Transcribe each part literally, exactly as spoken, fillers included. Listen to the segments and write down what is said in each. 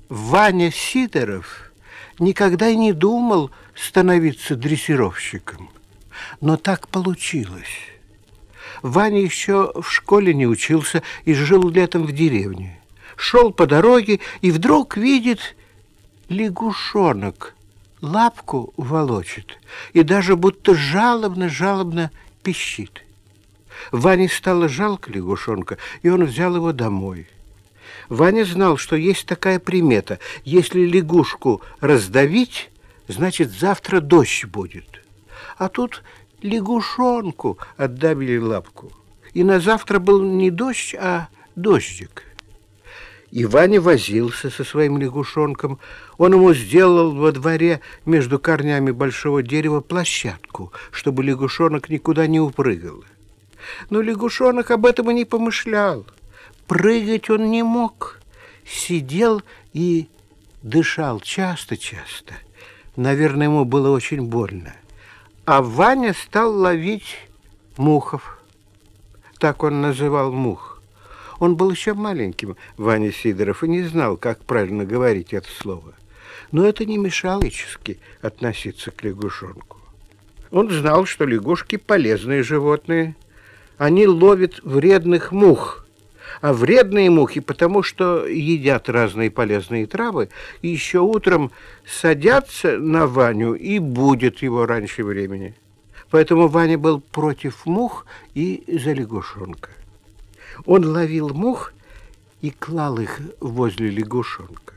Ваня Сидоров никогда и не думал становиться дрессировщиком. Но так получилось. Ваня еще в школе не учился и жил летом в деревне. Шел по дороге и вдруг видит лягушонок, лапку волочит и даже будто жалобно-жалобно пищит. Ване стало жалко лягушонка, и он взял его домой. Ваня знал, что есть такая примета: если лягушку раздавить, значит, завтра дождь будет. А тут лягушонку отдавили лапку, и на завтра был не дождь, а дождик. И Ваня возился со своим лягушонком. Он ему сделал во дворе между корнями большого дерева площадку, чтобы лягушонок никуда не упрыгал. Но лягушонок об этом и не помышлял. Прыгать он не мог. Сидел и дышал часто-часто. Наверное, ему было очень больно. А Ваня стал ловить мухов. Так он называл мух. Он был еще маленьким, Ваня Сидоров, и не знал, как правильно говорить это слово. Но это не мешало человечески относиться к лягушонку. Он знал, что лягушки полезные животные. Они ловят вредных мух. А вредные мухи, потому что едят разные полезные травы, и еще утром садятся на Ваню и будят его раньше времени. Поэтому Ваня был против мух и за лягушонка. Он ловил мух и клал их возле лягушонка.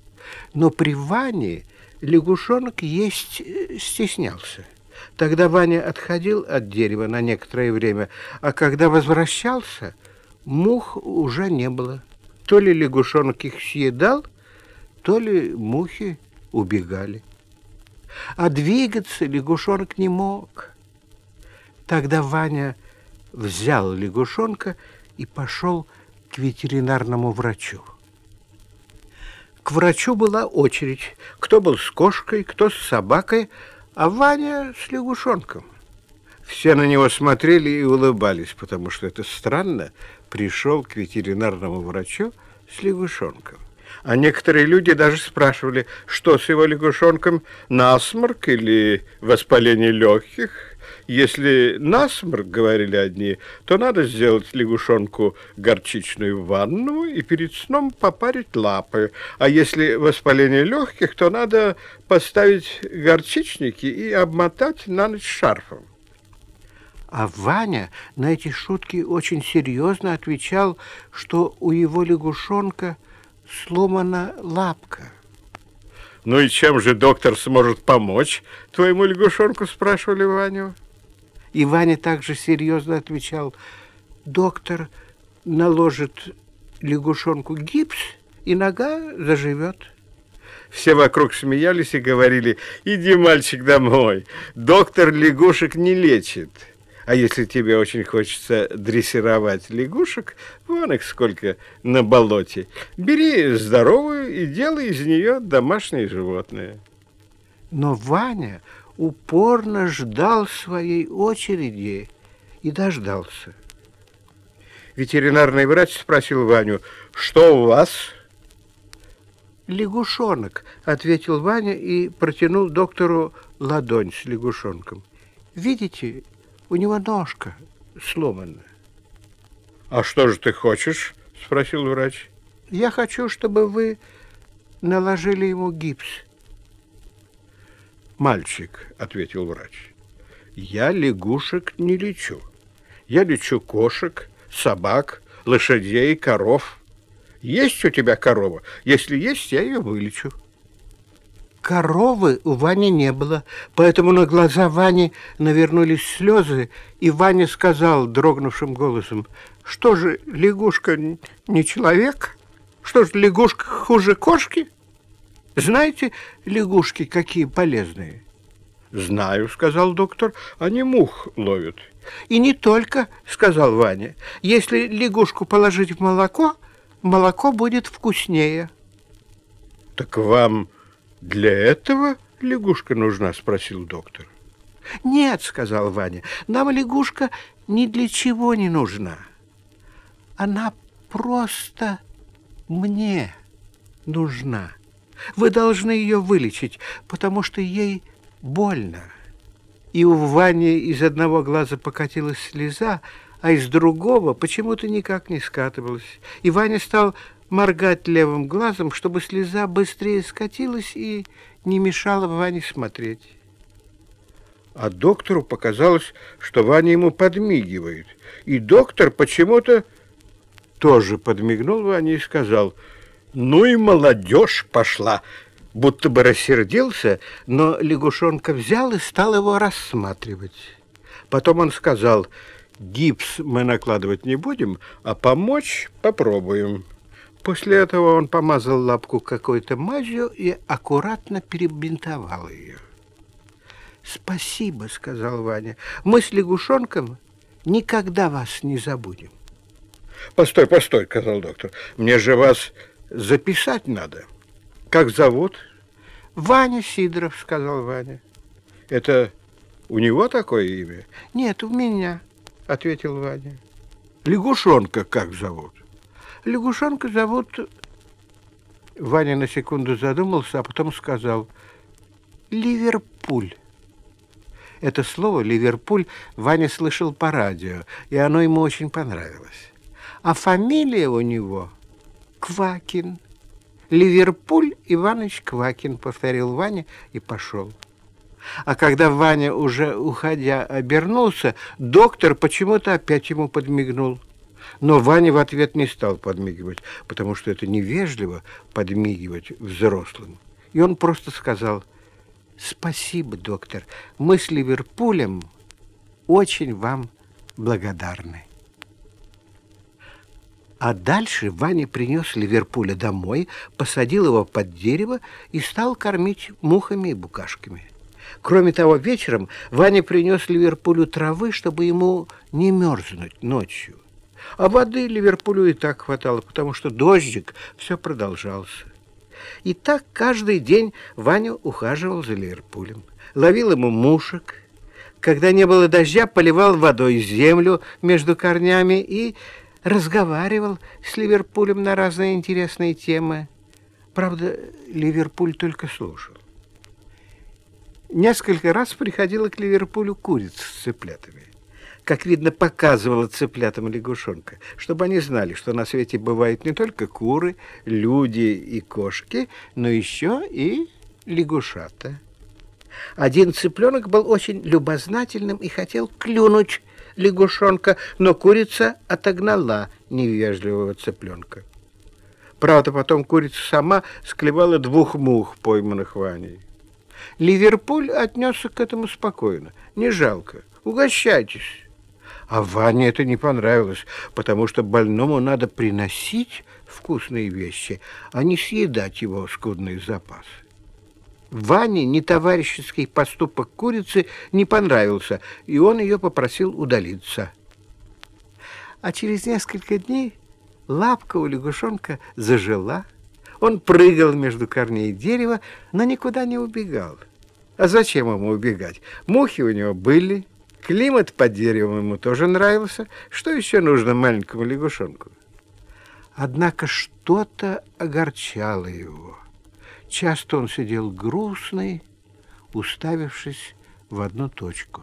Но при Ване лягушонок есть стеснялся. Тогда Ваня отходил от дерева на некоторое время, а когда возвращался, мух уже не было. То ли лягушонок их съедал, то ли мухи убегали. А двигаться лягушонок не мог. Тогда Ваня взял лягушонка и пошел к ветеринарному врачу. К врачу была очередь. Кто был с кошкой, кто с собакой, а Ваня с лягушонком. Все на него смотрели и улыбались, потому что это странно, пришел к ветеринарному врачу с лягушонком. А некоторые люди даже спрашивали, что с его лягушонком, насморк или воспаление легких. Если насморк, говорили одни, то надо сделать лягушонку горчичную ванну и перед сном попарить лапы. А если воспаление легких, то надо поставить горчичники и обмотать на ночь шарфом. А Ваня на эти шутки очень серьезно отвечал, что у его лягушонка сломана лапка. «Ну и чем же доктор сможет помочь твоему лягушонку?» – спрашивали Ваню. И Ваня также серьезно отвечал: доктор наложит лягушонку гипс, и нога заживет. Все вокруг смеялись и говорили: иди, мальчик, домой, доктор лягушек не лечит. А если тебе очень хочется дрессировать лягушек, вон их сколько на болоте, бери здоровую и делай из нее домашнее животное. Но Ваня упорно ждал своей очереди и дождался. Ветеринарный врач спросил Ваню: что у вас? Лягушонок, ответил Ваня и протянул доктору ладонь с лягушонком. Видите, у него ножка сломана. А что же ты хочешь? Спросил врач. Я хочу, чтобы вы наложили ему гипс. Мальчик, ответил врач, я лягушек не лечу. Я лечу кошек, собак, лошадей, коров. Есть у тебя корова? Если есть, я ее вылечу. Коровы у Вани не было, поэтому на глаза Вани навернулись слезы, и Ваня сказал дрогнувшим голосом: что же, лягушка не человек? Что же, лягушка хуже кошки? Знаете, лягушки какие полезные? Знаю, сказал доктор, они мух ловят. И не только, сказал Ваня. Если лягушку положить в молоко, молоко будет вкуснее. Так вам для этого лягушка нужна? Спросил доктор. Нет, сказал Ваня, нам лягушка ни для чего не нужна. Она просто мне нужна. Вы должны ее вылечить, потому что ей больно». И у Вани из одного глаза покатилась слеза, а из другого почему-то никак не скатывалась. И Ваня стал моргать левым глазом, чтобы слеза быстрее скатилась и не мешала Ване смотреть. А доктору показалось, что Ваня ему подмигивает. И доктор почему-то тоже подмигнул Ване и сказал: «Ну и молодежь пошла!» Будто бы рассердился, но лягушонка взял и стал его рассматривать. Потом он сказал: «Гипс мы накладывать не будем, а помочь попробуем». После этого он помазал лапку какой-то мазью и аккуратно перебинтовал ее. «Спасибо», — сказал Ваня, — «мы с лягушонком никогда вас не забудем». «Постой, постой», — сказал доктор, — «мне же вас записать надо. Как зовут?» «Ваня Сидоров», — сказал Ваня. «Это у него такое имя?» «Нет, у меня», — ответил Ваня. «Лягушонка как зовут?» «Лягушонка зовут...» Ваня на секунду задумался, а потом сказал: «Ливерпуль». Это слово «Ливерпуль» Ваня слышал по радио, и оно ему очень понравилось. А фамилия у него Квакин. «Ливерпуль Иваныч Квакин», — повторил Ваня и пошел. А когда Ваня, уже уходя, обернулся, доктор почему-то опять ему подмигнул. Но Ваня в ответ не стал подмигивать, потому что это невежливо подмигивать взрослым. И он просто сказал: «Спасибо, доктор, мы с Ливерпулем очень вам благодарны». А дальше Ваня принес Ливерпуля домой, посадил его под дерево и стал кормить мухами и букашками. Кроме того, вечером Ваня принес Ливерпулю травы, чтобы ему не мерзнуть ночью. А воды Ливерпулю и так хватало, потому что дождик все продолжался. И так каждый день Ваня ухаживал за Ливерпулем, ловил ему мушек. Когда не было дождя, поливал водой землю между корнями и разговаривал с Ливерпулем на разные интересные темы. Правда, Ливерпуль только слушал. Несколько раз приходила к Ливерпулю курица с цыплятами. Как видно, показывала цыплятам лягушонка, чтобы они знали, что на свете бывают не только куры, люди и кошки, но еще и лягушата. Один цыпленок был очень любознательным и хотел клюнуть лягушонка, но курица отогнала невежливого цыпленка. Правда, потом курица сама склевала двух мух, пойманных Ваней. Ливерпуль отнесся к этому спокойно. Не жалко, угощайтесь. А Ване это не понравилось, потому что больному надо приносить вкусные вещи, а не съедать его скудный запас. Ване нетоварищеский поступок курицы не понравился, и он ее попросил удалиться. А через несколько дней лапка у лягушонка зажила. Он прыгал между корней дерева, но никуда не убегал. А зачем ему убегать? Мухи у него были, климат под деревом ему тоже нравился. Что еще нужно маленькому лягушонку? Однако что-то огорчало его. Часто он сидел грустный, уставившись в одну точку.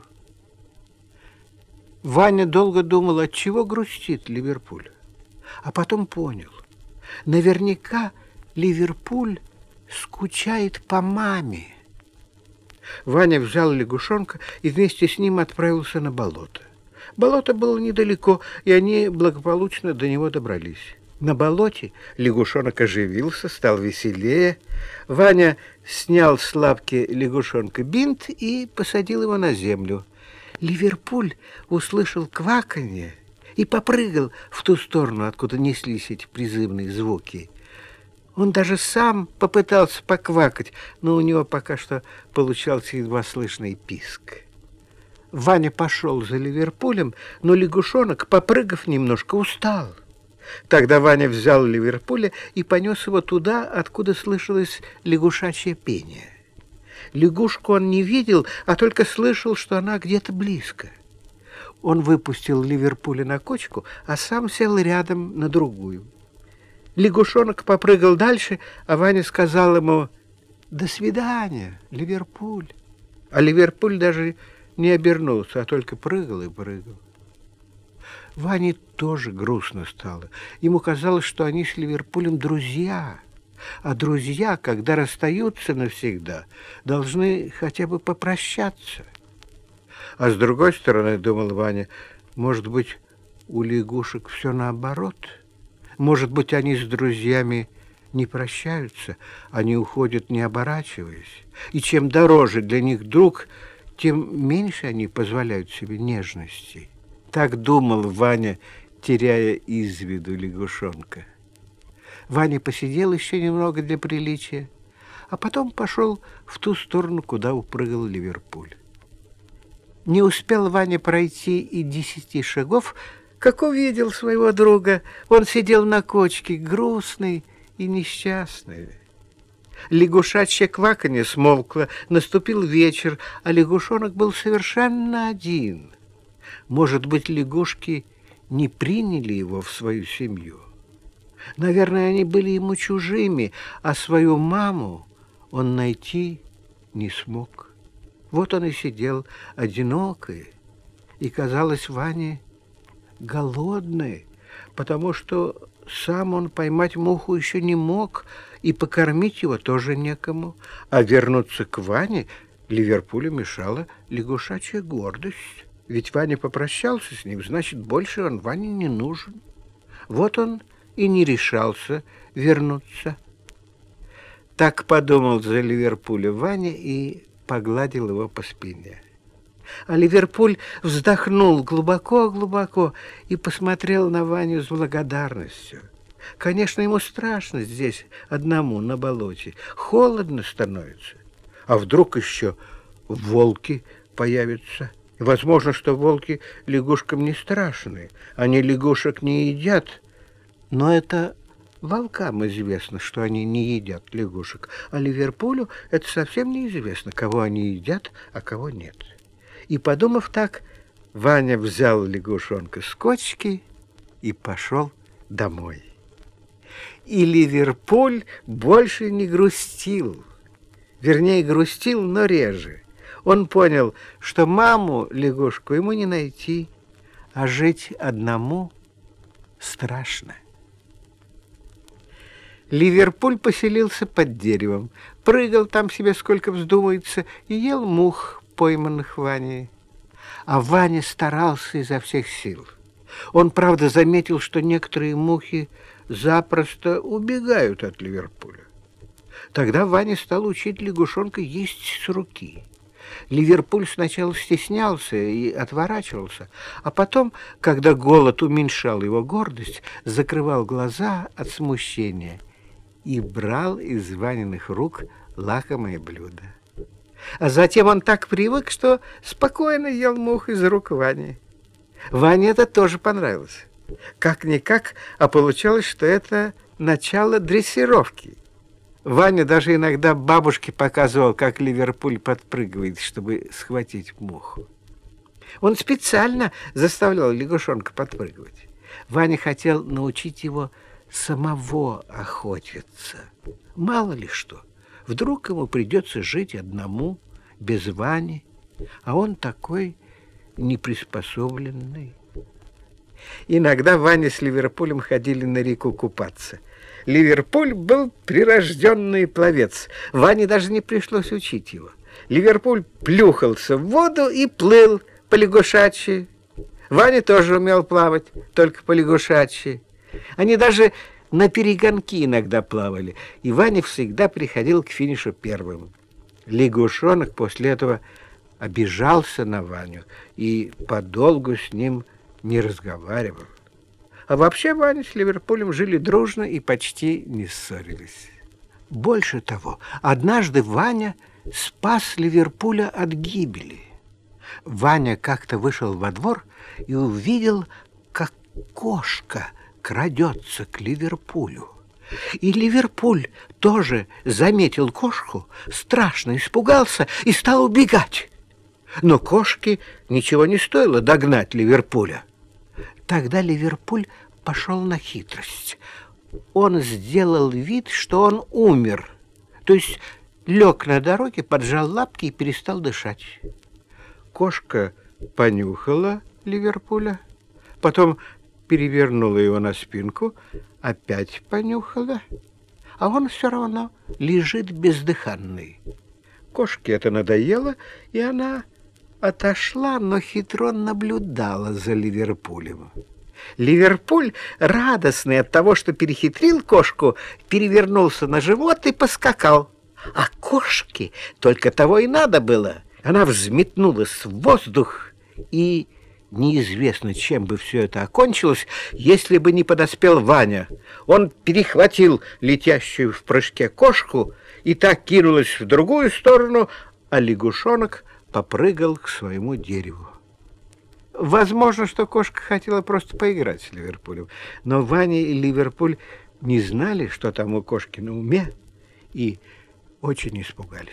Ваня долго думал, отчего грустит Ливерпуль. А потом понял. Наверняка Ливерпуль скучает по маме. Ваня взял лягушонка и вместе с ним отправился на болото. Болото было недалеко, и они благополучно до него добрались. На болоте лягушонок оживился, стал веселее. Ваня снял с лапки лягушонка бинт и посадил его на землю. Ливерпуль услышал кваканье и попрыгал в ту сторону, откуда неслись эти призывные звуки. Он даже сам попытался поквакать, но у него пока что получался едва слышный писк. Ваня пошел за Ливерпулем, но лягушонок, попрыгав немножко, устал. Тогда Ваня взял Ливерпуля и понес его туда, откуда слышалось лягушачье пение. Лягушку он не видел, а только слышал, что она где-то близко. Он выпустил Ливерпуля на кочку, а сам сел рядом на другую. Лягушонок попрыгал дальше, а Ваня сказал ему: «До свидания, Ливерпуль». А Ливерпуль даже не обернулся, а только прыгал и прыгал. Ване тоже грустно стало. Ему казалось, что они с Ливерпулем друзья. А друзья, когда расстаются навсегда, должны хотя бы попрощаться. А с другой стороны, думал Ваня, может быть, у лягушек все наоборот? Может быть, они с друзьями не прощаются, они уходят, не оборачиваясь. И чем дороже для них друг, тем меньше они позволяют себе нежностей. Так думал Ваня, теряя из виду лягушонка. Ваня посидел еще немного для приличия, а потом пошел в ту сторону, куда упрыгал Ливерпуль. Не успел Ваня пройти и десяти шагов, как увидел своего друга. Он сидел на кочке, грустный и несчастный. Лягушачье кваканье смолкло, наступил вечер, а лягушонок был совершенно один. Может быть, лягушки не приняли его в свою семью. Наверное, они были ему чужими, а свою маму он найти не смог. Вот он и сидел одинокий, и казалось Ване голодный, потому что сам он поймать муху еще не мог, и покормить его тоже некому. А вернуться к Ване Ливерпулю мешала лягушачья гордость. Ведь Ваня попрощался с ним, значит, больше он Ване не нужен. Вот он и не решался вернуться. Так подумал за Ливерпуля Ваня и погладил его по спине. А Ливерпуль вздохнул глубоко-глубоко и посмотрел на Ваню с благодарностью. Конечно, ему страшно здесь одному на болоте. Холодно становится. А вдруг еще волки появятся? Возможно, что волки лягушкам не страшны. Они лягушек не едят. Но это волкам известно, что они не едят лягушек. А Ливерпулю это совсем неизвестно, кого они едят, а кого нет. И, подумав так, Ваня взял лягушонка с кочки и пошел домой. И Ливерпуль больше не грустил. Вернее, грустил, но реже. Он понял, что маму лягушку ему не найти, а жить одному страшно. Ливерпуль поселился под деревом, прыгал там себе сколько вздумается и ел мух, пойманных Ваней. А Ваня старался изо всех сил. Он, правда, заметил, что некоторые мухи запросто убегают от Ливерпуля. Тогда Ваня стал учить лягушонка есть с руки. Ливерпуль сначала стеснялся и отворачивался, а потом, когда голод уменьшал его гордость, закрывал глаза от смущения и брал из Ваниных рук лакомое блюдо. А затем он так привык, что спокойно ел мух из рук Вани. Ване это тоже понравилось. Как-никак, а получалось, что это начало дрессировки. Ваня даже иногда бабушке показывал, как Ливерпуль подпрыгивает, чтобы схватить муху. Он специально заставлял лягушонка подпрыгивать. Ваня хотел научить его самого охотиться. Мало ли что. Вдруг ему придется жить одному, без Вани, а он такой неприспособленный. Иногда Ваня с Ливерпулем ходили на реку купаться. Ливерпуль был прирожденный пловец. Ване даже не пришлось учить его. Ливерпуль плюхался в воду и плыл по-лягушачьи. Ваня тоже умел плавать, только по-лягушачьи. Они даже на перегонки иногда плавали, и Ваня всегда приходил к финишу первым. Лягушонок после этого обижался на Ваню и подолгу с ним не разговаривал. А вообще Ваня с Ливерпулем жили дружно и почти не ссорились. Больше того, однажды Ваня спас Ливерпуля от гибели. Ваня как-то вышел во двор и увидел, как кошка крадется к Ливерпулю. И Ливерпуль тоже заметил кошку, страшно испугался и стал убегать. Но кошке ничего не стоило догнать Ливерпуля. Тогда Ливерпуль пошел на хитрость. он сделал вид, что он умер. То есть лег на дороге, поджал лапки и перестал дышать. Кошка понюхала Ливерпуля, потом перевернула его на спинку, опять понюхала, а он все равно лежит бездыханный. Кошке это надоело, и она отошла, но хитро наблюдала за Ливерпулем. Ливерпуль, радостный от того, что перехитрил кошку, перевернулся на живот и поскакал. А кошке только того и надо было. Она взметнулась в воздух, и неизвестно, чем бы все это окончилось, если бы не подоспел Ваня. Он перехватил летящую в прыжке кошку, и так кинулась в другую сторону, а лягушонок попрыгал к своему дереву. Возможно, что кошка хотела просто поиграть с Ливерпулем, но Ваня и Ливерпуль не знали, что там у кошки на уме, и очень испугались.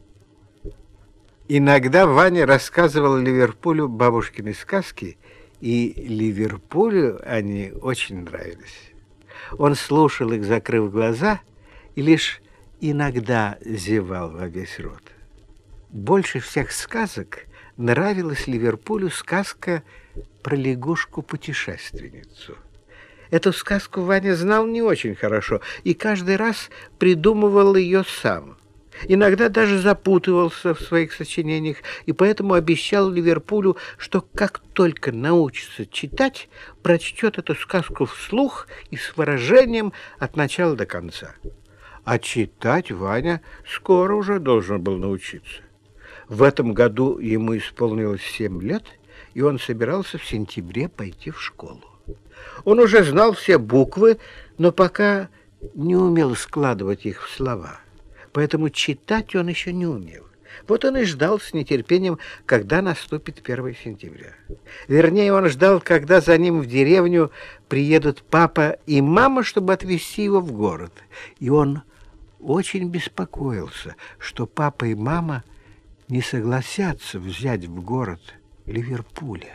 Иногда Ваня рассказывал Ливерпулю бабушкины сказки, и Ливерпулю они очень нравились. Он слушал их, закрыв глаза, и лишь иногда зевал во весь рот. Больше всех сказок нравилась Ливерпулю сказка про лягушку-путешественницу. Эту сказку Ваня знал не очень хорошо и каждый раз придумывал ее сам. Иногда даже запутывался в своих сочинениях и поэтому обещал Ливерпулю, что как только научится читать, прочтет эту сказку вслух и с выражением от начала до конца. А читать Ваня скоро уже должен был научиться. В этом году ему исполнилось семь лет, и он собирался в сентябре пойти в школу. Он уже знал все буквы, но пока не умел складывать их в слова. Поэтому читать он еще не умел. Вот он и ждал с нетерпением, когда наступит первое сентября. Вернее, он ждал, когда за ним в деревню приедут папа и мама, чтобы отвезти его в город. И он очень беспокоился, что папа и мама не согласятся взять в город Ливерпуля.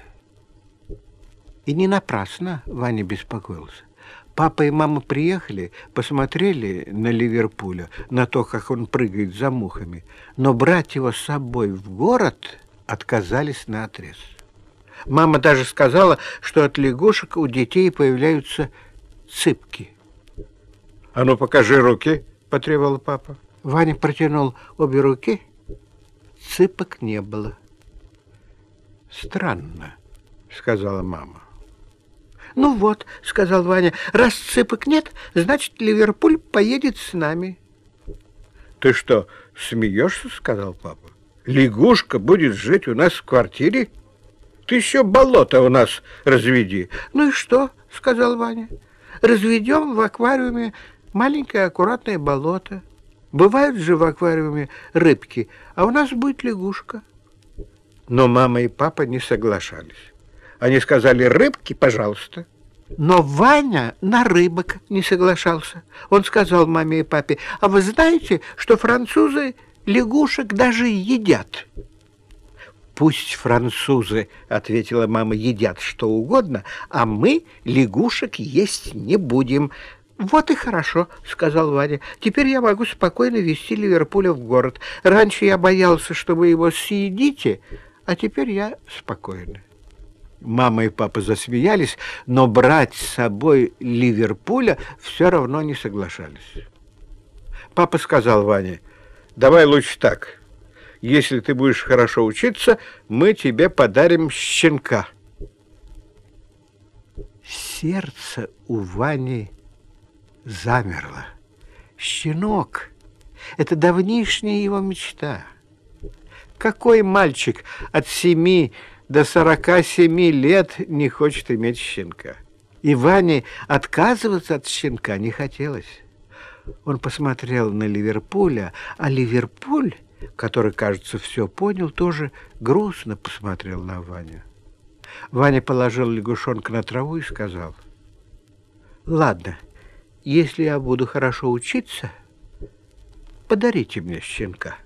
И не напрасно Ваня беспокоился. Папа и мама приехали, посмотрели на Ливерпуля, на то, как он прыгает за мухами, но брать его с собой в город отказались наотрез. Мама даже сказала, что от лягушек у детей появляются цыпки. «А ну, покажи руки!» — потребовал папа. Ваня протянул обе руки. Цыпок не было. «Странно», — сказала мама. «Ну вот», — сказал Ваня, — «раз цыпок нет, значит, Ливерпуль поедет с нами». «Ты что, смеешься?» — сказал папа. «Лягушка будет жить у нас в квартире? Ты еще болото у нас разведи». «Ну и что?» — сказал Ваня. «Разведем в аквариуме маленькое аккуратное болото. Бывают же в аквариуме рыбки, а у нас будет лягушка». Но мама и папа не соглашались. Они сказали: «Рыбки, пожалуйста». Но Ваня на рыбок не соглашался. Он сказал маме и папе: «А вы знаете, что французы лягушек даже едят?» «Пусть французы, — ответила мама, — едят что угодно, а мы лягушек есть не будем». «Вот и хорошо, — сказал Ваня, — теперь я могу спокойно везти Ливерпуля в город. Раньше я боялся, что вы его съедите, а теперь я спокойно». Мама и папа засмеялись, но брать с собой Ливерпуля все равно не соглашались. Папа сказал Ване: «Давай лучше так. Если ты будешь хорошо учиться, мы тебе подарим щенка». Сердце у Вани замерло. Щенок — это давнишняя его мечта. Какой мальчик от семи до сорока семи лет не хочет иметь щенка? И Ване отказываться от щенка не хотелось. Он посмотрел на Ливерпуля, а Ливерпуль, который, кажется, все понял, тоже грустно посмотрел на Ваню. Ваня положил лягушонка на траву и сказал: «Ладно, если я буду хорошо учиться, подарите мне щенка».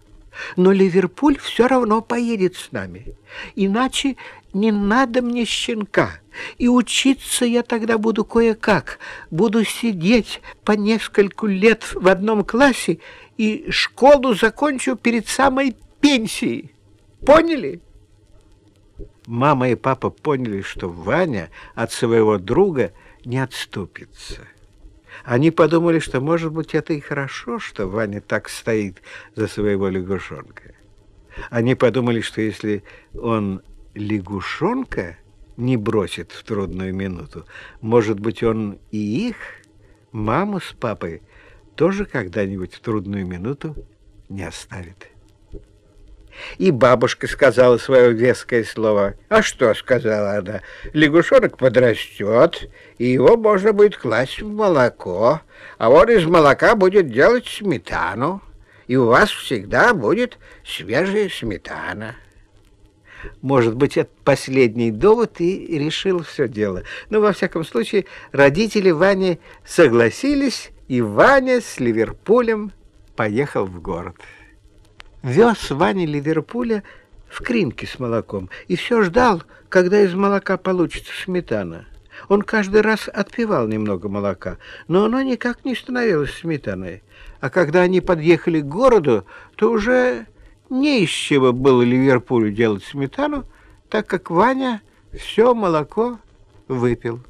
но Ливерпуль все равно поедет с нами. Иначе не надо мне щенка. И учиться я тогда буду кое-как. Буду сидеть по нескольку лет в одном классе и школу закончу перед самой пенсией. Поняли? Мама и папа поняли, что Ваня от своего друга не отступится. Они подумали, что, может быть, это и хорошо, что Ваня так стоит за своего лягушонка. Они подумали, что если он лягушонка не бросит в трудную минуту, может быть, он и их, маму с папой, тоже когда-нибудь в трудную минуту не оставит. И бабушка сказала свое веское слово. А что, сказала она, лягушонок подрастет, и его можно будет класть в молоко, а он из молока будет делать сметану, и у вас всегда будет свежая сметана. Может быть, этот последний довод и решил все дело. Но, во всяком случае, родители Вани согласились, и Ваня с Ливерпулем поехал в город. Вез Ваня Ливерпуля в кринке с молоком и все ждал, когда из молока получится сметана. Он каждый раз отпивал немного молока, но оно никак не становилось сметаной. А когда они подъехали к городу, то уже не из чего было Ливерпулю делать сметану, так как Ваня все молоко выпил.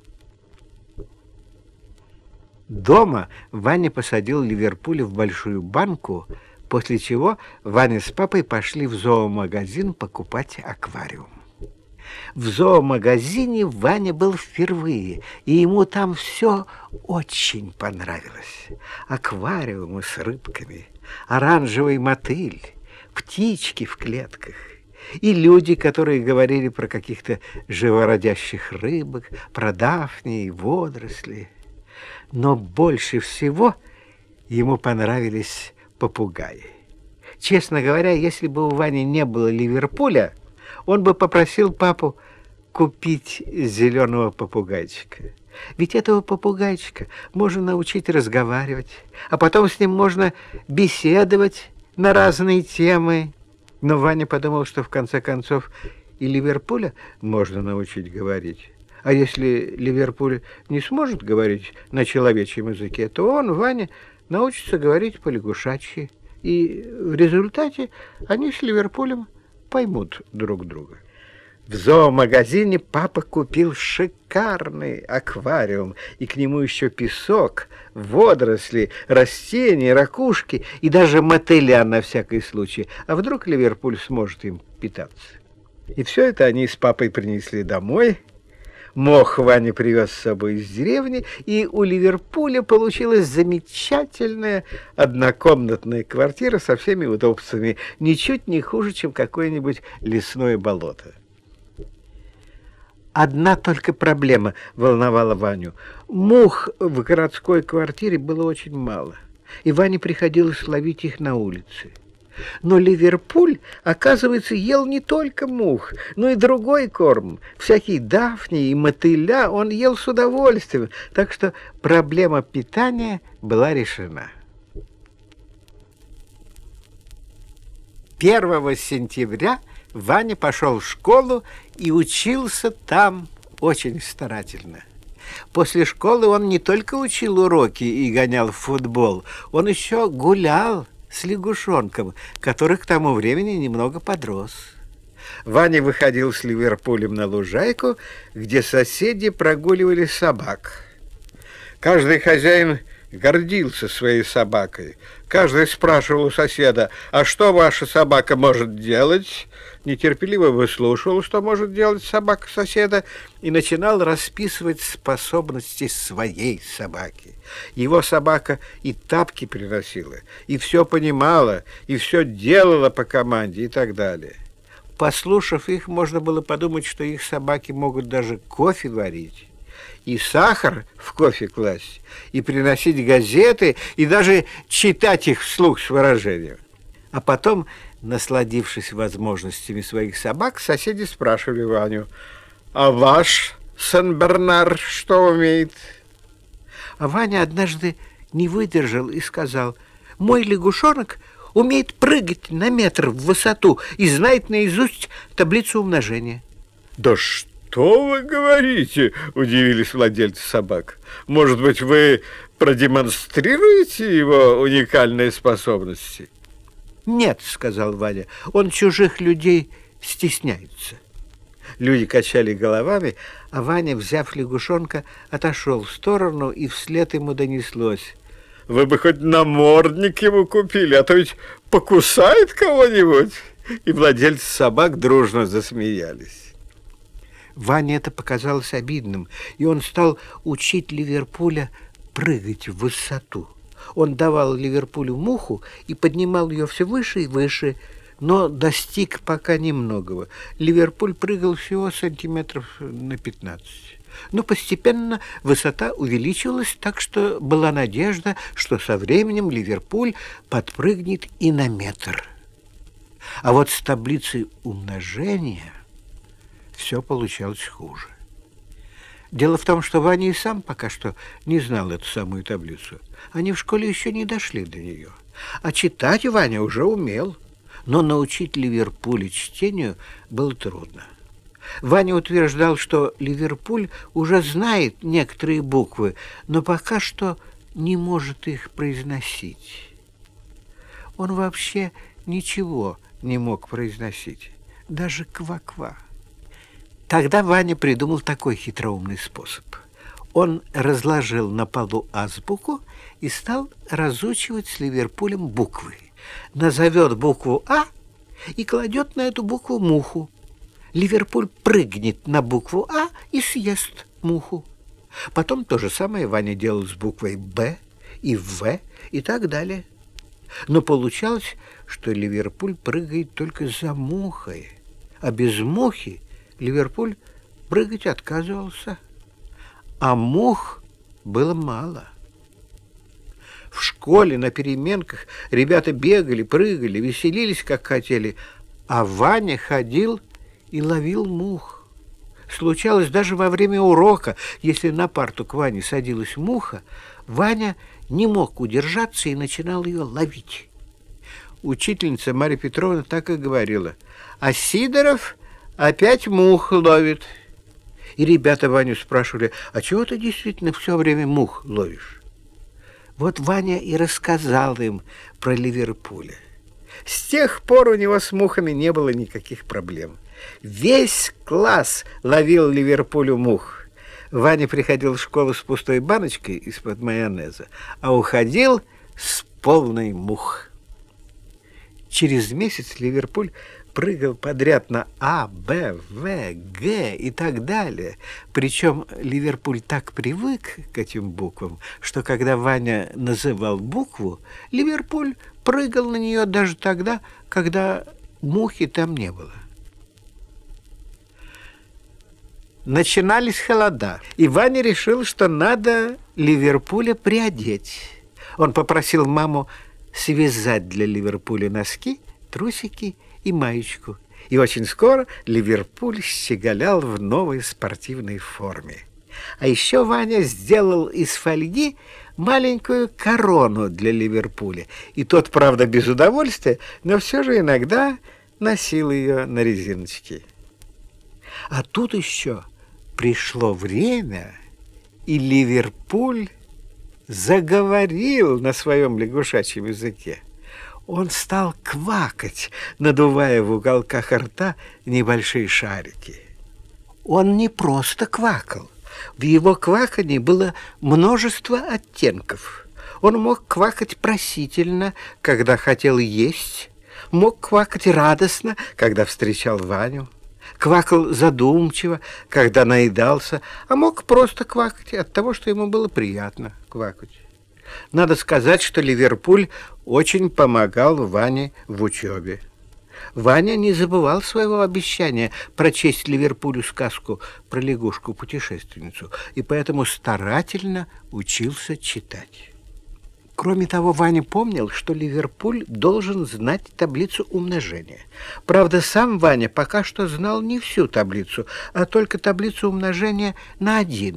Дома Ваня посадил Ливерпуля в большую банку, после чего Ваня с папой пошли в зоомагазин покупать аквариум. В зоомагазине Ваня был впервые, и ему там все очень понравилось. Аквариумы с рыбками, оранжевый мотыль, птички в клетках и люди, которые говорили про каких-то живородящих рыбок, про дафнии и водоросли. Но больше всего ему понравились попугаи. Честно говоря, если бы у Вани не было Ливерпуля, он бы попросил папу купить зеленого попугайчика. Ведь этого попугайчика можно научить разговаривать, а потом с ним можно беседовать на разные темы. Но Ваня подумал, что в конце концов и Ливерпуля можно научить говорить. А если Ливерпуль не сможет говорить на человечьем языке, то он, Ваня, научится говорить по-лягушачьи, и в результате они с Ливерпулем поймут друг друга. В зоомагазине папа купил шикарный аквариум, и к нему еще песок, водоросли, растения, ракушки и даже мотыля на всякий случай. А вдруг Ливерпуль сможет им питаться? И все это они с папой принесли домой. Мох Ваня привез с собой из деревни, и у Ливерпуля получилась замечательная однокомнатная квартира со всеми удобствами, ничуть не хуже, чем какое-нибудь лесное болото. Одна только проблема волновала Ваню. Мух в городской квартире было очень мало, и Ване приходилось ловить их на улице. Но Ливерпуль, оказывается, ел не только мух, но и другой корм. Всякие дафнии и мотыля он ел с удовольствием, так что проблема питания была решена. первого сентября Ваня пошел в школу и учился там очень старательно. После школы он не только учил уроки и гонял в футбол, он еще гулял с лягушонком, который к тому времени немного подрос. Ваня выходил с Ливерпулем на лужайку, где соседи прогуливали собак. Каждый хозяин гордился своей собакой. Каждый спрашивал у соседа: «А что ваша собака может делать?» Нетерпеливо выслушивал, что может делать собака соседа, и начинал расписывать способности своей собаки. Его собака и тапки приносила, и все понимала, и все делала по команде и так далее. Послушав их, можно было подумать, что их собаки могут даже кофе варить, и сахар в кофе класть, и приносить газеты, и даже читать их вслух с выражением. А потом, насладившись возможностями своих собак, соседи спрашивали Ваню: «А ваш Сен-Бернар что умеет?» А Ваня однажды не выдержал и сказал: «Мой лягушонок умеет прыгать на метр в высоту и знает наизусть таблицу умножения. Да что вы говорите? Удивились владельцы собак. Может быть, вы продемонстрируете его уникальные способности? Нет, сказал Ваня, он чужих людей стесняется. Люди качали головами, а Ваня, взяв лягушонка, отошел в сторону, и вслед ему донеслось: вы бы хоть намордник ему купили, а то ведь покусает кого-нибудь. И владельцы собак дружно засмеялись. Ване это показалось обидным, и он стал учить Ливерпуля прыгать в высоту. Он давал Ливерпулю муху и поднимал ее все выше и выше, но достиг пока немногого. Ливерпуль прыгал всего сантиметров на пятнадцать. Но постепенно высота увеличивалась, так что была надежда, что со временем Ливерпуль подпрыгнет и на метр. А вот с таблицей умножения все получалось хуже. Дело в том, что Ваня и сам пока что не знал эту самую таблицу. Они в школе еще не дошли до нее. А читать Ваня уже умел, но научить Ливерпуля чтению было трудно. Ваня утверждал, что Ливерпуль уже знает некоторые буквы, но пока что не может их произносить. Он вообще ничего не мог произносить, даже ква-ква. Тогда Ваня придумал такой хитроумный способ. Он разложил на полу азбуку и стал разучивать с Ливерпулем буквы. Назовет букву А и кладет на эту букву муху. Ливерпуль прыгнет на букву А и съест муху. Потом то же самое Ваня делал с буквой Б и В и так далее. Но получалось, что Ливерпуль прыгает только за мухой, а без мухи Ливерпуль прыгать отказывался. А мух было мало. В школе на переменках ребята бегали, прыгали, веселились, как хотели, а Ваня ходил и ловил мух. Случалось даже во время урока, если на парту к Ване садилась муха, Ваня не мог удержаться и начинал ее ловить. Учительница Марья Петровна так и говорила: а Сидоров опять мух ловит. И ребята Ваню спрашивали: а чего ты действительно все время мух ловишь? Вот Ваня и рассказал им про Ливерпуля. С тех пор у него с мухами не было никаких проблем. Весь класс ловил Ливерпулю мух. Ваня приходил в школу с пустой баночкой из-под майонеза, а уходил с полной мух. Через месяц Ливерпуль прыгал подряд на А, Б, В, Г и так далее. Причем Ливерпуль так привык к этим буквам, что когда Ваня называл букву, Ливерпуль прыгал на нее даже тогда, когда мухи там не было. Начинались холода, и Ваня решил, что надо Ливерпуля приодеть. Он попросил маму связать для Ливерпуля носки, трусики и маечку. И очень скоро Ливерпуль щеголял в новой спортивной форме. А еще Ваня сделал из фольги маленькую корону для Ливерпуля. И тот, правда, без удовольствия, но все же иногда носил ее на резиночке. А тут еще пришло время, и Ливерпуль заговорил на своем лягушачьем языке. Он стал квакать, надувая в уголках рта небольшие шарики. Он не просто квакал. В его кваканье было множество оттенков. Он мог квакать просительно, когда хотел есть, мог квакать радостно, когда встречал Ваню, квакал задумчиво, когда наедался, а мог просто квакать от того, что ему было приятно квакать. Надо сказать, что Ливерпуль очень помогал Ване в учебе. Ваня не забывал своего обещания прочесть Ливерпулю сказку про лягушку-путешественницу, и поэтому старательно учился читать. Кроме того, Ваня помнил, что Ливерпуль должен знать таблицу умножения. Правда, сам Ваня пока что знал не всю таблицу, а только таблицу умножения на один.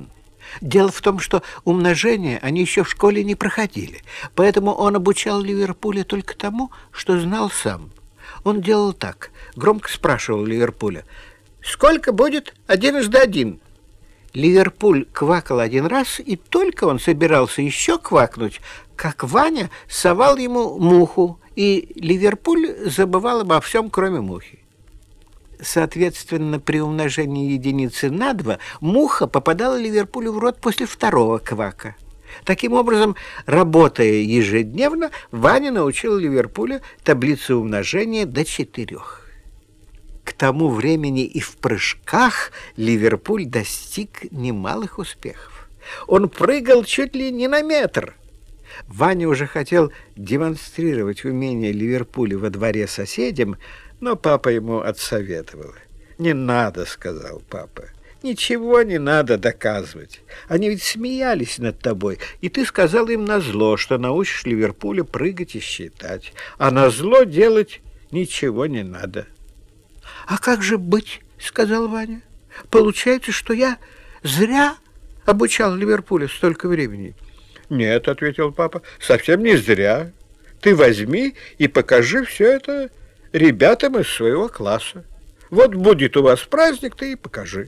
Дело в том, что умножение они еще в школе не проходили, поэтому он обучал Ливерпуля только тому, что знал сам. Он делал так, громко спрашивал Ливерпуля: «Сколько будет одинжды один?» Ливерпуль квакал один раз, и только он собирался еще квакнуть, как Ваня совал ему муху, и Ливерпуль забывал обо всем, кроме мухи. Соответственно, при умножении единицы на два муха попадала Ливерпулю в рот после второго квака. Таким образом, работая ежедневно, Ваня научил Ливерпуля таблицу умножения до четырех. К тому времени и в прыжках Ливерпуль достиг немалых успехов. Он прыгал чуть ли не на метр. Ваня уже хотел демонстрировать умение Ливерпуля во дворе соседям, но папа ему отсоветовал. «Не надо», — сказал папа. «Ничего не надо доказывать. Они ведь смеялись над тобой, и ты сказал им назло, что научишь Ливерпуля прыгать и считать, а назло делать ничего не надо». «А как же быть?» — сказал Ваня. «Получается, что я зря обучал Ливерпуля столько времени». «Нет», — ответил папа, — «совсем не зря. Ты возьми и покажи все это ребятам из своего класса. Вот будет у вас праздник, ты и покажи».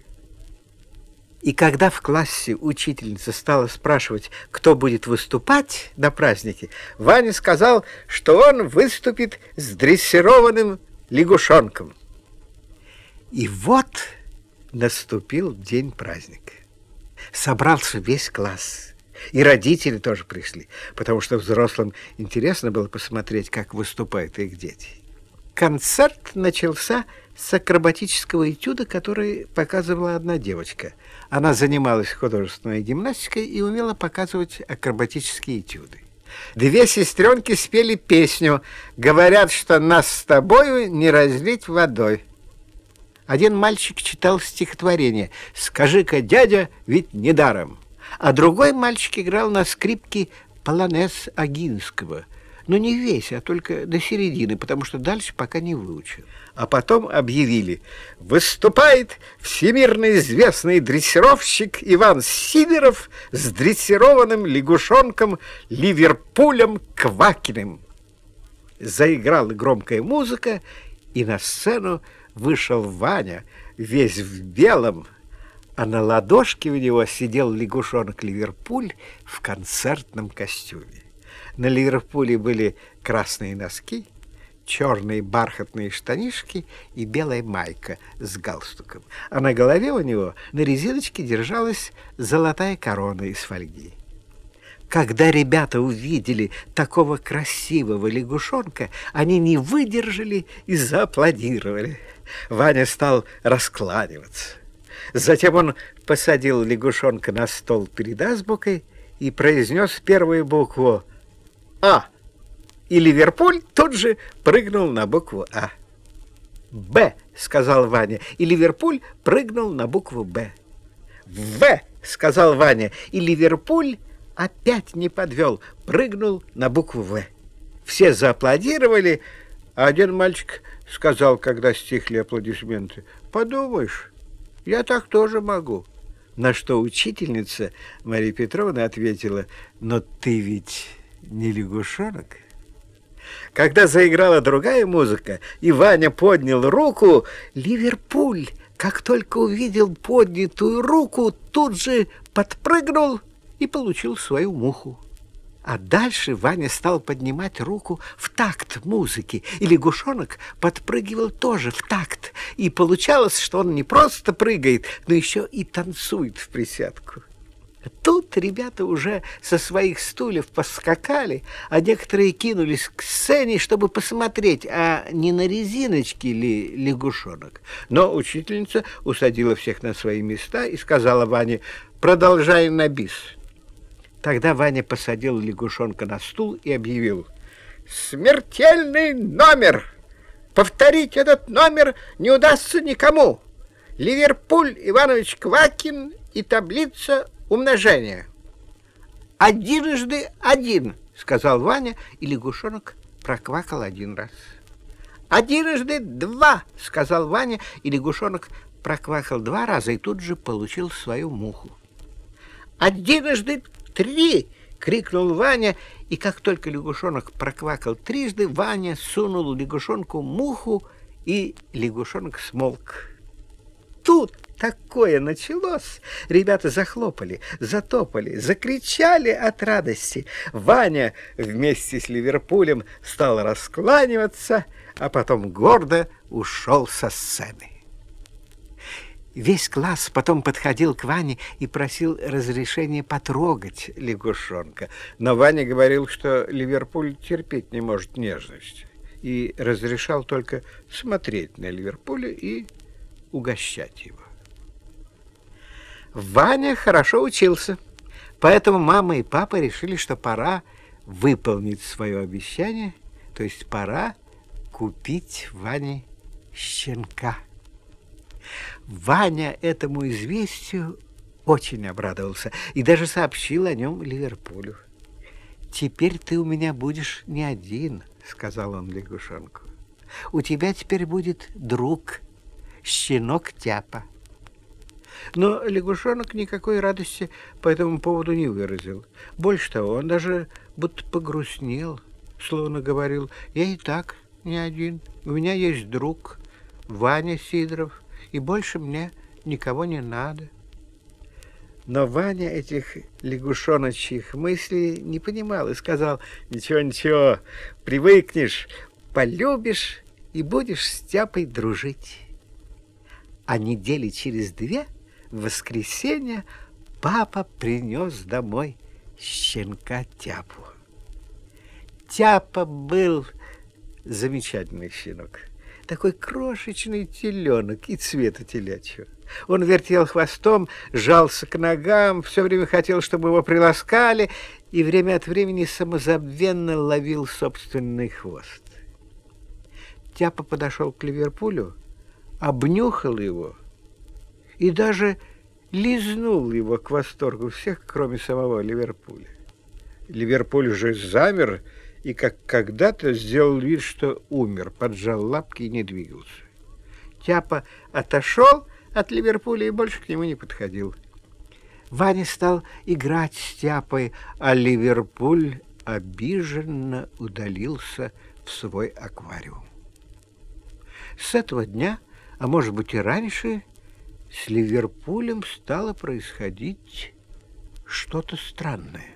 И когда в классе учительница стала спрашивать, кто будет выступать на празднике, Ваня сказал, что он выступит с дрессированным лягушонком. И вот наступил день праздника. Собрался весь класс. И родители тоже пришли, потому что взрослым интересно было посмотреть, как выступают их дети. Концерт начался с акробатического этюда, который показывала одна девочка. Она занималась художественной гимнастикой и умела показывать акробатические этюды. Две сестренки спели песню «Говорят, что нас с тобою не разлить водой». Один мальчик читал стихотворение «Скажи-ка, дядя, ведь недаром». А другой мальчик играл на скрипке полонез Огинского. Но не весь, а только до середины, потому что дальше пока не выучил. А потом объявили: выступает всемирно известный дрессировщик Иван Сидоров с дрессированным лягушонком Ливерпулем Квакиным. Заиграла громкая музыка, и на сцену вышел Ваня, весь в белом, а на ладошке у него сидел лягушонок Ливерпуль в концертном костюме. На Ливерпуле были красные носки, черные бархатные штанишки и белая майка с галстуком. А на голове у него на резиночке держалась золотая корона из фольги. Когда ребята увидели такого красивого лягушонка, они не выдержали и зааплодировали. Ваня стал раскланиваться. Затем он посадил лягушонка на стол перед азбукой и произнес первую букву «А». И Ливерпуль тут же прыгнул на букву «А». «Б», — сказал Ваня, и Ливерпуль прыгнул на букву «Б». «В», — сказал Ваня, и Ливерпуль опять не подвел, прыгнул на букву «В». Все зааплодировали, а один мальчик сказал, когда стихли аплодисменты: «Подумаешь, я так тоже могу». На что учительница Мария Петровна ответила: «Но ты ведь не лягушонок». Когда заиграла другая музыка, и Ваня поднял руку, Ливерпуль, как только увидел поднятую руку, тут же подпрыгнул и получил свою муху. А дальше Ваня стал поднимать руку в такт музыки, и лягушонок подпрыгивал тоже в такт. И получалось, что он не просто прыгает, но еще и танцует в присядку. Тут ребята уже со своих стульев поскакали, а некоторые кинулись к сцене, чтобы посмотреть, а не на резиночке ли лягушонок. Но учительница усадила всех на свои места и сказала Ване: «Продолжай на бис». Тогда Ваня посадил лягушонка на стул и объявил: «Смертельный номер! Повторить этот номер не удастся никому. Ливерпуль Иванович Квакин и таблица умножения». «Одинжды один», — сказал Ваня, и лягушонок проквакал один раз. «Одинжды два», — сказал Ваня, и лягушонок проквакал два раза и тут же получил свою муху. Одиножды три! — крикнул Ваня, и как только лягушонок проквакал трижды, Ваня сунул лягушонку муху, и лягушонок смолк. Тут такое началось! Ребята захлопали, затопали, закричали от радости. Ваня вместе с Ливерпулем стал раскланиваться, а потом гордо ушел со сцены. Весь класс потом подходил к Ване и просил разрешения потрогать лягушонка. Но Ваня говорил, что Ливерпуль терпеть не может нежности, и разрешал только смотреть на Ливерпуля и угощать его. Ваня хорошо учился, поэтому мама и папа решили, что пора выполнить свое обещание, то есть пора купить Ване щенка. Ваня этому известию очень обрадовался и даже сообщил о нем Ливерпулю. «Теперь ты у меня будешь не один», — сказал он лягушонку. «У тебя теперь будет друг, щенок Тяпа». Но лягушонок никакой радости по этому поводу не выразил. Больше того, он даже будто погрустнел, словно говорил: «Я и так не один, у меня есть друг, Ваня Сидоров, и больше мне никого не надо». Но Ваня этих лягушоночьих мыслей не понимал и сказал: «Ничего, ничего, привыкнешь, полюбишь и будешь с Тяпой дружить». А недели через две, в воскресенье, папа принес домой щенка Тяпу. Тяпа был замечательный щенок. Такой крошечный теленок и цвета телячьего. Он вертел хвостом, жался к ногам, все время хотел, чтобы его приласкали, и время от времени самозабвенно ловил собственный хвост. Тяпа подошел к Ливерпулю, обнюхал его и даже лизнул его к восторгу всех, кроме самого Ливерпуля. Ливерпуль же замер и, как когда-то, сделал вид, что умер, поджал лапки и не двигался. Тяпа отошел от Ливерпуля и больше к нему не подходил. Ваня стал играть с Тяпой, а Ливерпуль обиженно удалился в свой аквариум. С этого дня, а может быть и раньше, с Ливерпулем стало происходить что-то странное.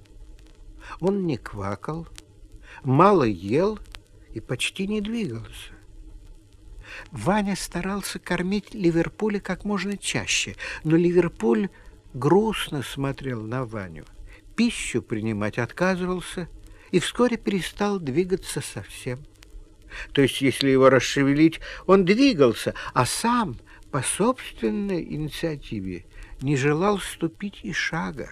Он не квакал, мало ел и почти не двигался. Ваня старался кормить Ливерпуля как можно чаще, но Ливерпуль грустно смотрел на Ваню, пищу принимать отказывался и вскоре перестал двигаться совсем. То есть, если его расшевелить, он двигался, а сам по собственной инициативе не желал ступить и шага.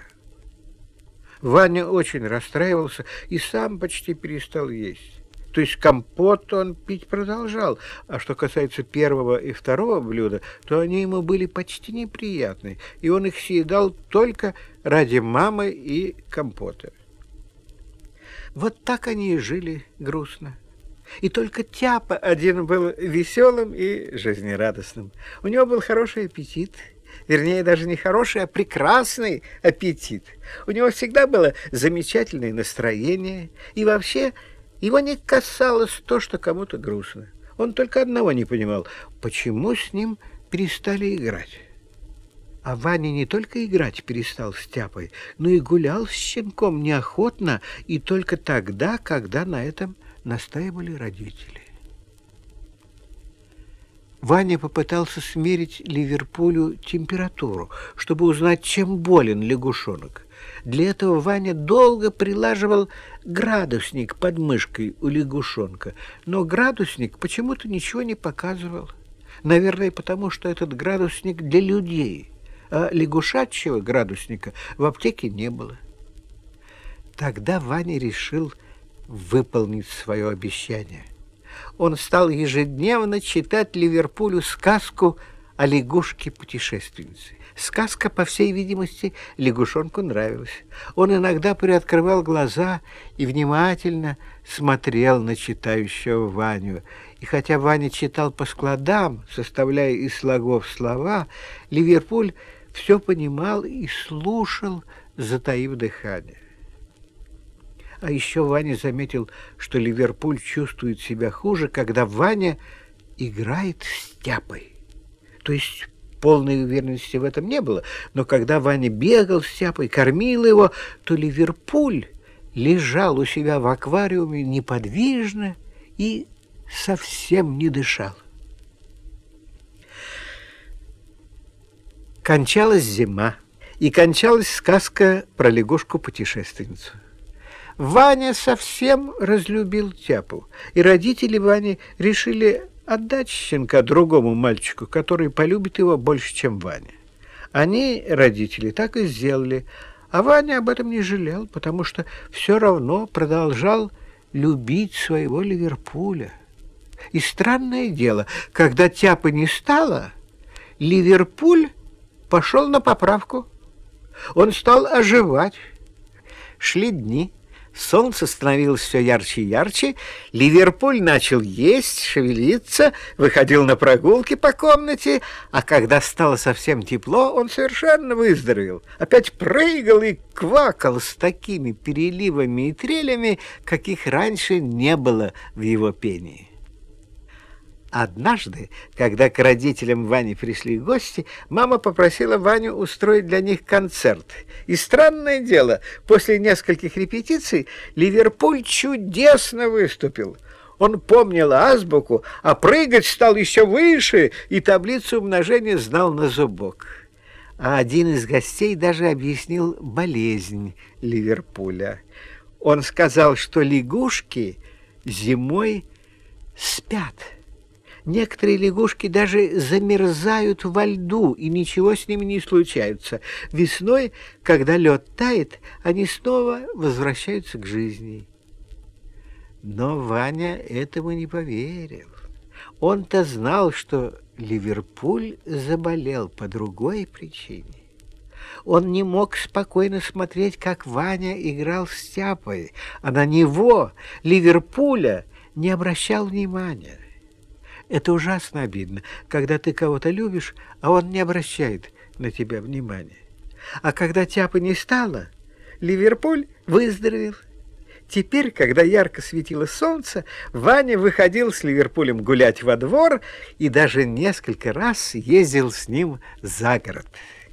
Ваня очень расстраивался и сам почти перестал есть. То есть компот он пить продолжал, а что касается первого и второго блюда, то они ему были почти неприятны, и он их съедал только ради мамы и компота. Вот так они и жили грустно. И только Тяпа один был веселым и жизнерадостным. У него был хороший аппетит, вернее, даже не хороший, а прекрасный аппетит. У него всегда было замечательное настроение, и вообще его не касалось то, что кому-то грустно. Он только одного не понимал, почему с ним перестали играть. А Ваня не только играть перестал с Тяпой, но и гулял с щенком неохотно и только тогда, когда на этом настаивали родители. Ваня попытался смерить Ливерпулю температуру, чтобы узнать, чем болен лягушонок. Для этого Ваня долго прилаживал градусник под мышкой у лягушонка, но градусник почему-то ничего не показывал. Наверное, потому что этот градусник для людей, а лягушачьего градусника в аптеке не было. Тогда Ваня решил выполнить свое обещание. Он стал ежедневно читать Ливерпулю сказку о лягушке-путешественнице. Сказка, по всей видимости, лягушонку нравилась. Он иногда приоткрывал глаза и внимательно смотрел на читающего Ваню. И хотя Ваня читал по складам, составляя из слогов слова, Ливерпуль все понимал и слушал, затаив дыхание. А еще Ваня заметил, что Ливерпуль чувствует себя хуже, когда Ваня играет с Тяпой. То есть полной уверенности в этом не было, но когда Ваня бегал с Тяпой, кормил его, то Ливерпуль лежал у себя в аквариуме неподвижно и совсем не дышал. Кончалась зима, и кончалась сказка про лягушку-путешественницу. Ваня совсем разлюбил Тяпу, и родители Вани решили отдать щенка другому мальчику, который полюбит его больше, чем Ваня. Они, родители, так и сделали, а Ваня об этом не жалел, потому что все равно продолжал любить своего Ливерпуля. И странное дело, когда Тяпы не стало, Ливерпуль пошел на поправку. Он стал оживать. Шли дни. Солнце становилось все ярче и ярче, Ливерпуль начал есть, шевелиться, выходил на прогулки по комнате, а когда стало совсем тепло, он совершенно выздоровел. Опять прыгал и квакал с такими переливами и трелями, каких раньше не было в его пении. Однажды, когда к родителям Вани пришли гости, мама попросила Ваню устроить для них концерт. И странное дело, после нескольких репетиций Ливерпуль чудесно выступил. Он помнил азбуку, а прыгать стал еще выше и таблицу умножения знал на зубок. А один из гостей даже объяснил болезнь Ливерпуля. Он сказал, что лягушки зимой спят. Некоторые лягушки даже замерзают во льду, и ничего с ними не случается. Весной, когда лед тает, они снова возвращаются к жизни. Но Ваня этому не поверил. Он-то знал, что Ливерпуль заболел по другой причине. Он не мог спокойно смотреть, как Ваня играл с Тяпой, а на него, Ливерпуля, не обращал внимания. Это ужасно обидно, когда ты кого-то любишь, а он не обращает на тебя внимания. А когда Тяпы не стало, Ливерпуль выздоровел. Теперь, когда ярко светило солнце, Ваня выходил с Ливерпулем гулять во двор и даже несколько раз ездил с ним за город.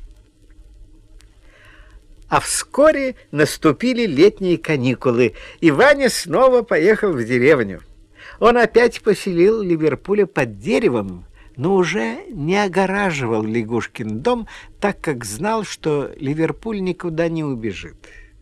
А вскоре наступили летние каникулы, и Ваня снова поехал в деревню. Он опять поселил Ливерпуля под деревом, но уже не огораживал лягушкин дом, так как знал, что Ливерпуль никуда не убежит.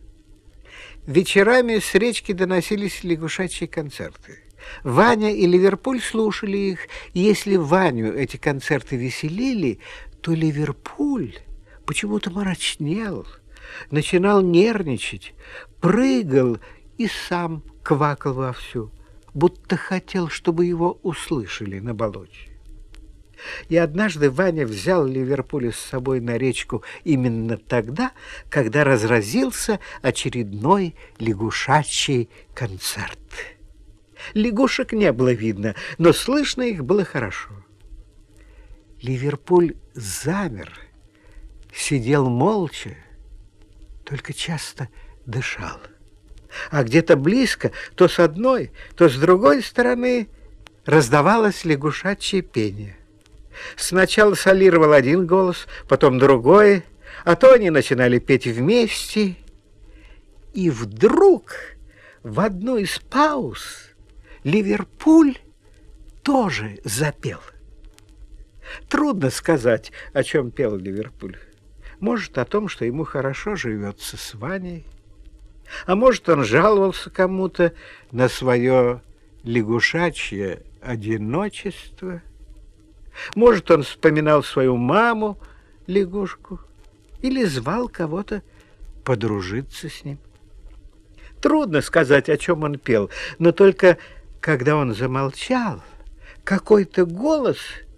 Вечерами с речки доносились лягушачьи концерты. Ваня и Ливерпуль слушали их, и если Ваню эти концерты веселили, то Ливерпуль почему-то мрачнел, начинал нервничать, прыгал и сам квакал вовсю, будто хотел, чтобы его услышали на болоте. И однажды Ваня взял Ливерпуля с собой на речку именно тогда, когда разразился очередной лягушачий концерт. Лягушек не было видно, но слышно их было хорошо. Ливерпуль замер, сидел молча, только часто дышал. А где-то близко, то с одной, то с другой стороны, раздавалось лягушачье пение. Сначала солировал один голос, потом другой, а то они начинали петь вместе. И вдруг в одну из пауз Ливерпуль тоже запел. Трудно сказать, о чем пел Ливерпуль. Может, о том, что ему хорошо живется с Ваней, а может, он жаловался кому-то на свое лягушачье одиночество. Может, он вспоминал свою маму, лягушку, или звал кого-то подружиться с ним. Трудно сказать, о чем он пел, но только когда он замолчал, какой-то голос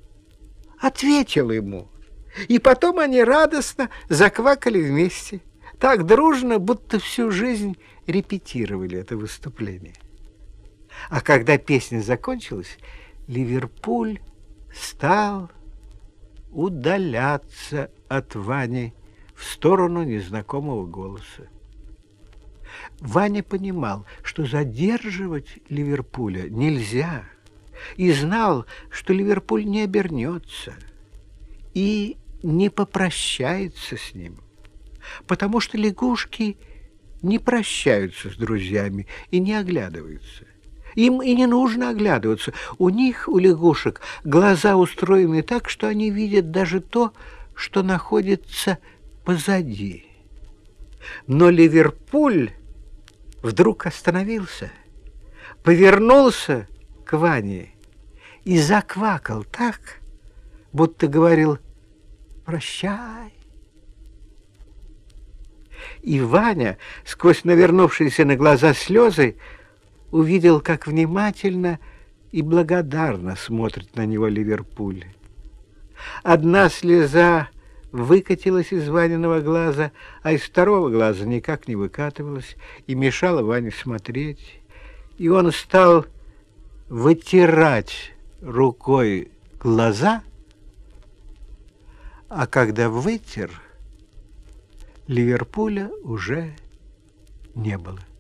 ответил ему, и потом они радостно заквакали вместе. Так дружно, будто всю жизнь репетировали это выступление. А когда песня закончилась, Ливерпуль стал удаляться от Вани в сторону незнакомого голоса. Ваня понимал, что задерживать Ливерпуля нельзя, и знал, что Ливерпуль не обернется и не попрощается с ним, потому что лягушки не прощаются с друзьями и не оглядываются. Им и не нужно оглядываться. У них, у лягушек, глаза устроены так, что они видят даже то, что находится позади. Но Ливерпуль вдруг остановился, повернулся к Ване и заквакал так, будто говорил «Прощай». И Ваня, сквозь навернувшиеся на глаза слезы, увидел, как внимательно и благодарно смотрит на него Ливерпуль. Одна слеза выкатилась из Ваниного глаза, а из второго глаза никак не выкатывалась и мешала Ване смотреть. И он стал вытирать рукой глаза, а когда вытер, Ливерпуля уже не было.